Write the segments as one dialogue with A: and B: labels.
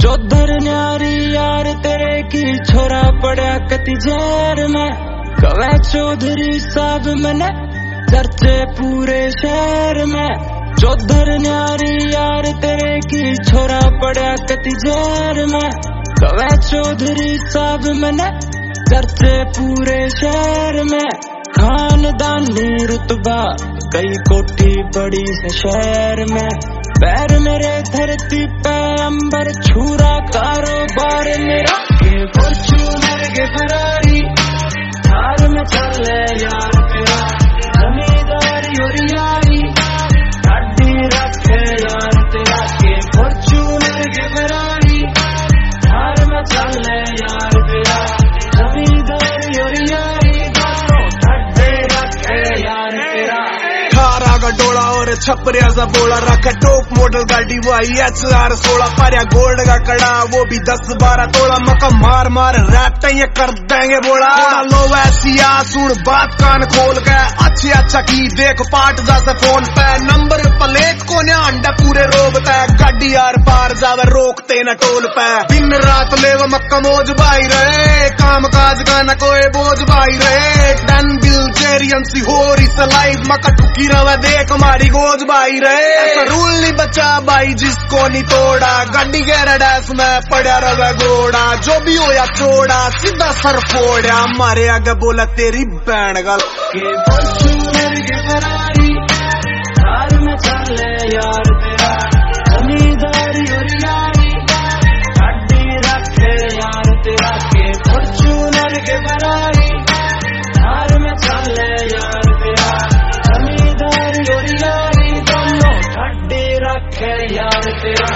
A: चौधर न्यारी यार तेरे की छोरा पड़ा कति जहर में कवे चौधरी साहब मैंने चर्चे पूरे शहर में। चौधर न्यारी यार तेरे की छोरा पड़ा कति जहर में कवे चौधरी साहब मैंने चर्चे पूरे शहर में। खानदानी रुतबा कई कोठी बड़ी से शहर में पैर मेरे धरती पे अंबर छूरा कारोबार मेरा के फॉर्च्यूनर के फरारी थार में चले यार तेरा जमींदारी और यारी हड्डी रखे यार तेरा के फॉर्च्यूनर के फरारी थार में चले यार तेरा जमींदारी और यारी दोनों हड्डी रखे यार तेरा।
B: खारा का डोला और छपरिया सा बोला रखा टॉप मॉडल गाड़ी वही HR 16 पारिया गोल्ड का कड़ा वो भी 10-12 तोड़ा मका मार मार रैप ये कर देंगे बोला लो वैसिया सुन बात कान खोल के अच्छे अच्छा की देख पाट जैसे फोन पे नंबर प्लेट को ने अंडा पूरे रोबता है गाड़ी यार पार जावे रोकते न टोल पे दिन रात ले वो मक्का मौज भाई रहे काम काज का न कोई बोझ भाई रहे डन बिल जेरियन सी हो रही लाइफ मक्का टुकी रवे देख हमारी गोज भाई रहे ऐसा रूल नहीं बचा भाई जिसको नहीं तोड़ा गाड़ी के रडास में पड़ा रवे घोड़ा जो भी हो या चोड़ा सीधा सर फोड़ा हमारे आगे बोला तेरी बैंड गल
A: के फॉर्च्यूनर के फरारी थार में चले यार तेरा जमींदारी और यारी हड्डी रखे यार तेरा के फॉर्च्यूनर के फरारी थार में चले यार तेरा जमींदारी और यारी दोनों हड्डी रखे यार तेरा।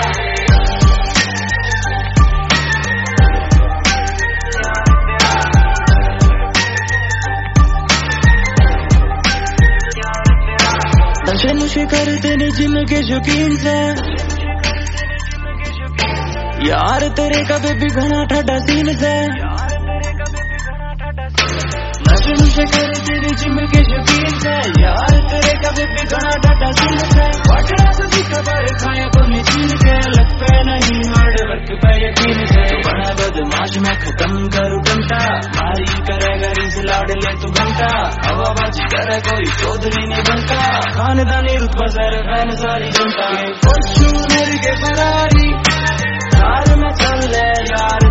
A: नशे नुशे करते ने जिम के शौकीन से यार तेरे का बेबी घना ठंडा सीन से नशे नुशे करते ने जिम के शौकीन से यार तेरे का बेबी घना ठंडा सीन से पटना से खबर खाया को निचीन के लग पे नहीं हार्ड वर्क पे यकीन से बड़ा बदमाश में खत्म करूं घंटा मारी करेगा रिस लाड़ ले तू घंटा हवाबाजी करे कोई चौधरी नहीं बनता खानदानी रुतबा सर फैन सारी जनता फॉर्च्यूनर के फरारी थार में चले यार